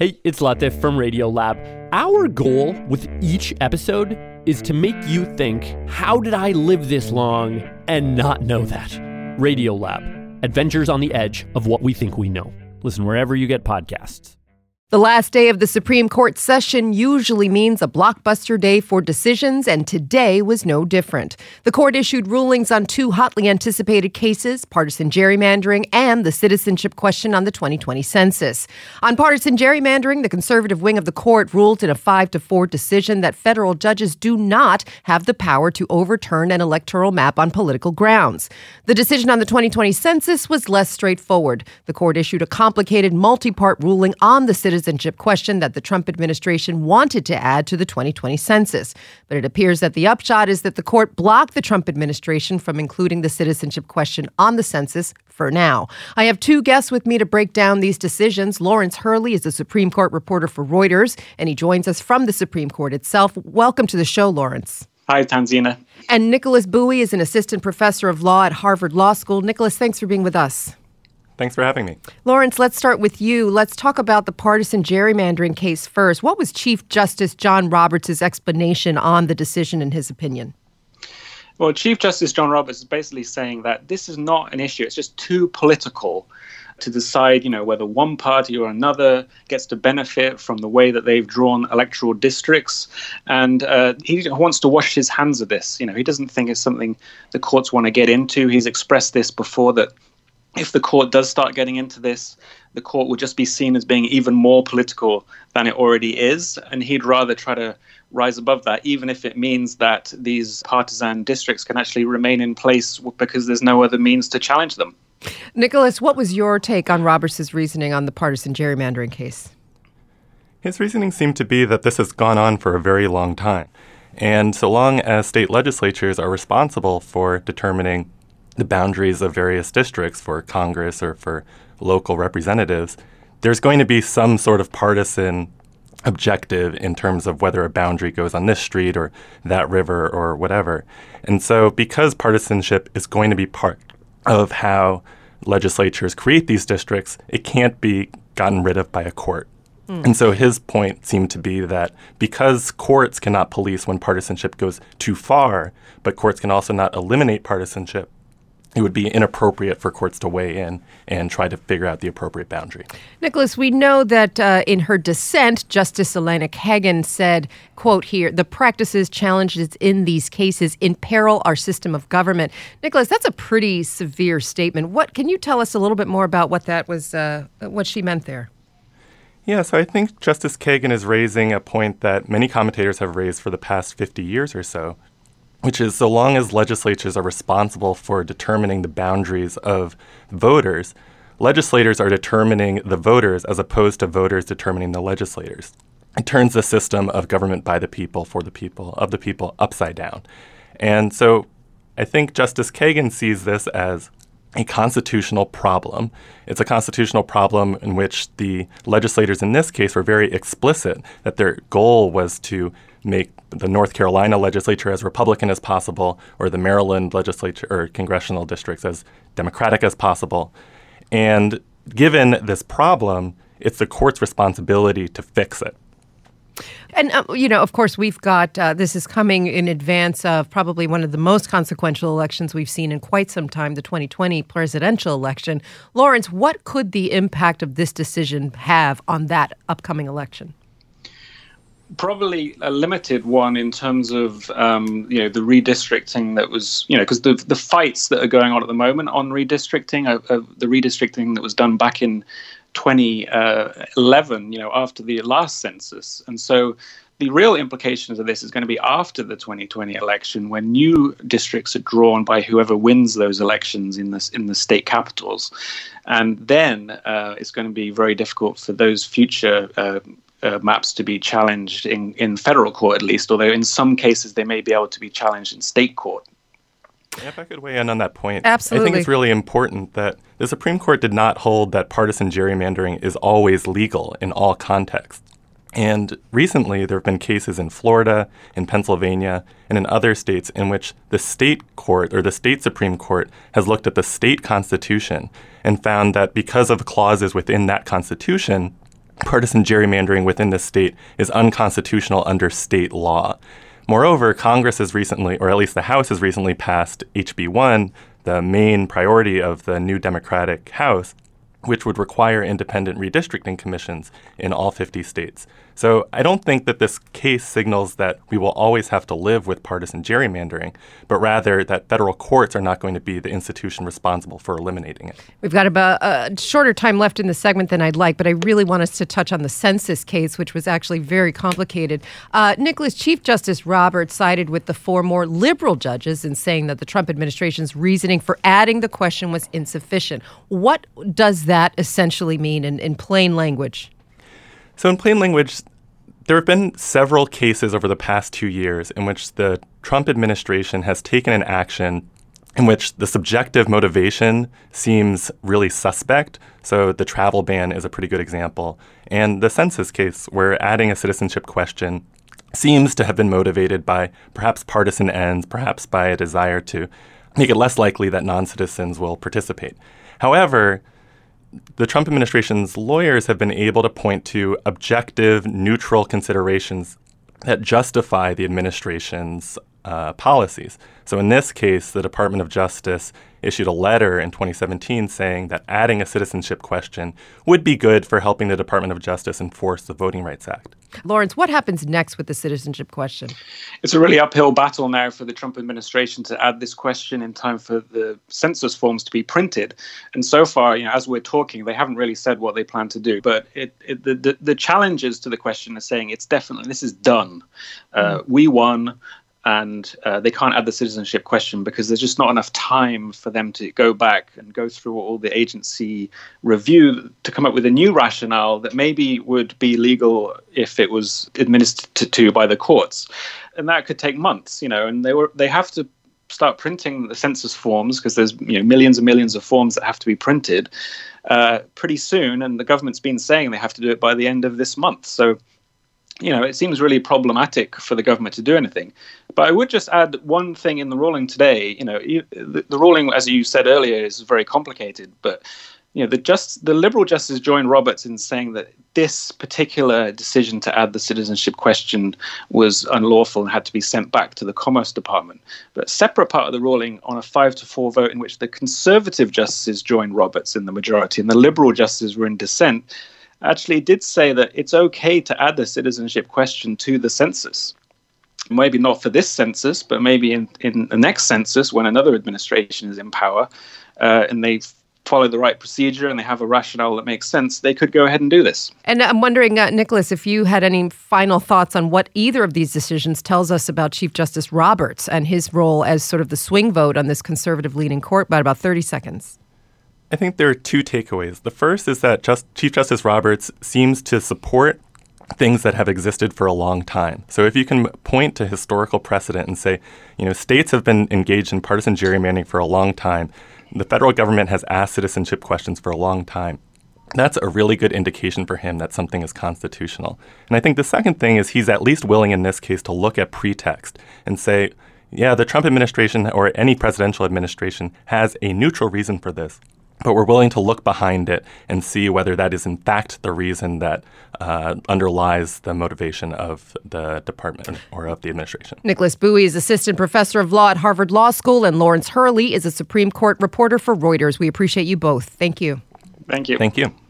Hey, it's Latif from Radiolab. Our goal with each episode is to make you think, how did I live this long and not know that? Radiolab, adventures on the edge of what we think we know. Listen wherever you get podcasts. The last day of the Supreme Court session usually means a blockbuster day for decisions, and today was no different. The court issued rulings on two hotly anticipated cases, partisan gerrymandering and the citizenship question on the 2020 census. On partisan gerrymandering, the conservative wing of the court ruled in a 5-4 decision that federal judges do not have the power to overturn an electoral map on political grounds. The decision on the 2020 census was less straightforward. The court issued a complicated multi-part ruling on the citizenship question that the Trump administration wanted to add to the 2020 census. But it appears that the upshot is that the court blocked the Trump administration from including the citizenship question on the census for now. I have two guests with me to break down these decisions. Lawrence Hurley is a Supreme Court reporter for Reuters, and he joins us from the Supreme Court itself. Welcome to the show, Lawrence. Hi, Tanzina. And Nicholas Bowie is an assistant professor of law at Harvard Law School. Nicholas, thanks for being with us. Thanks for having me. Lawrence, let's start with you. Let's talk about the partisan gerrymandering case first. What was Chief Justice John Roberts' explanation on the decision in his opinion? Well, Chief Justice John Roberts is basically saying that this is not an issue. It's just too political to decide, whether one party or another gets to benefit from the way that they've drawn electoral districts. And he wants to wash his hands of this. He doesn't think it's something the courts want to get into. He's expressed this before, that if the court does start getting into this, the court will just be seen as being even more political than it already is. And he'd rather try to rise above that, even if it means that these partisan districts can actually remain in place because there's no other means to challenge them. Nicholas, what was your take on Roberts' reasoning on the partisan gerrymandering case? His reasoning seemed to be that this has gone on for a very long time. And so long as state legislatures are responsible for determining the boundaries of various districts for Congress or for local representatives, there's going to be some sort of partisan objective in terms of whether a boundary goes on this street or that river or whatever. And so because partisanship is going to be part of how legislatures create these districts, it can't be gotten rid of by a court. And so his point seemed to be that because courts cannot police when partisanship goes too far, but courts can also not eliminate partisanship, it would be inappropriate for courts to weigh in and try to figure out the appropriate boundary. Nicholas, we know that in her dissent, Justice Elena Kagan said, quote here, "The practices, challenges in these cases imperil our system of government." Nicholas, that's a pretty severe statement. Can you tell us a little bit more about what that was, what she meant there? Yeah, so I think Justice Kagan is raising a point that many commentators have raised for the past 50 years or so, which is so long as legislatures are responsible for determining the boundaries of voters, legislators are determining the voters as opposed to voters determining the legislators. It turns the system of government by the people, for the people, of the people, upside down. And so I think Justice Kagan sees this as a constitutional problem. It's a constitutional problem in which the legislators in this case were very explicit that their goal was to make the North Carolina legislature as Republican as possible, or the Maryland legislature or congressional districts as Democratic as possible. And given this problem, it's the court's responsibility to fix it. And, of course, we've got this is coming in advance of probably one of the most consequential elections we've seen in quite some time, the 2020 presidential election. Lawrence, what could the impact of this decision have on that upcoming election? Probably a limited one in terms of, the redistricting that was, because the fights that are going on at the moment on redistricting, the redistricting that was done back in 2011, after the last census. And so the real implications of this is going to be after the 2020 election, when new districts are drawn by whoever wins those elections in the state capitals. And then it's going to be very difficult for those future maps to be challenged in federal court, at least, although in some cases they may be able to be challenged in state court. Yeah, if I could weigh in on that point. Absolutely. I think it's really important that the Supreme Court did not hold that partisan gerrymandering is always legal in all contexts. And recently, there have been cases in Florida, in Pennsylvania, and in other states in which the state court or the state Supreme Court has looked at the state constitution and found that because of clauses within that constitution, partisan gerrymandering within the state is unconstitutional under state law. Moreover, Congress has recently, or at least the House has recently passed HB 1, the main priority of the new Democratic House, which would require independent redistricting commissions in all 50 states. So I don't think that this case signals that we will always have to live with partisan gerrymandering, but rather that federal courts are not going to be the institution responsible for eliminating it. We've got about a shorter time left in the segment than I'd like, but I really want us to touch on the census case, which was actually very complicated. Nicholas, Chief Justice Roberts sided with the 4 more liberal judges in saying that the Trump administration's reasoning for adding the question was insufficient. What does that essentially mean in plain language? So in plain language, there have been several cases over the past 2 years in which the Trump administration has taken an action in which the subjective motivation seems really suspect. So the travel ban is a pretty good example. And the census case, where adding a citizenship question seems to have been motivated by perhaps partisan ends, perhaps by a desire to make it less likely that non-citizens will participate. However, the Trump administration's lawyers have been able to point to objective, neutral considerations that justify the administration's policies. So in this case, the Department of Justice issued a letter in 2017 saying that adding a citizenship question would be good for helping the Department of Justice enforce the Voting Rights Act. Lawrence, what happens next with the citizenship question? It's a really uphill battle now for the Trump administration to add this question in time for the census forms to be printed. And so far, as we're talking, they haven't really said what they plan to do. But the challenges to the question are saying this is done. We won. And they can't add the citizenship question because there's just not enough time for them to go back and go through all the agency review to come up with a new rationale that maybe would be legal if it was administered to by the courts. And that could take months, and they have to start printing the census forms because there's millions and millions of forms that have to be printed pretty soon. And the government's been saying they have to do it by the end of this month. So it seems really problematic for the government to do anything. But I would just add one thing in the ruling today. The ruling, as you said earlier, is very complicated. But the liberal justice joined Roberts in saying that this particular decision to add the citizenship question was unlawful and had to be sent back to the Commerce Department. But a separate part of the ruling on a 5-4 vote in which the conservative justices joined Roberts in the majority and the liberal justices were in dissent, actually did say that it's okay to add the citizenship question to the census. Maybe not for this census, but maybe in the next census when another administration is in power and they follow the right procedure and they have a rationale that makes sense, they could go ahead and do this. And I'm wondering, Nicholas, if you had any final thoughts on what either of these decisions tells us about Chief Justice Roberts and his role as sort of the swing vote on this conservative-leaning court by about 30 seconds. I think there are 2 takeaways. The first is that Chief Justice Roberts seems to support things that have existed for a long time. So if you can point to historical precedent and say, states have been engaged in partisan gerrymandering for a long time, the federal government has asked citizenship questions for a long time, that's a really good indication for him that something is constitutional. And I think the second thing is he's at least willing in this case to look at pretext and say, yeah, the Trump administration or any presidential administration has a neutral reason for this. But we're willing to look behind it and see whether that is in fact the reason that underlies the motivation of the department or of the administration. Nicholas Bowie is assistant professor of law at Harvard Law School, and Lawrence Hurley is a Supreme Court reporter for Reuters. We appreciate you both. Thank you. Thank you. Thank you.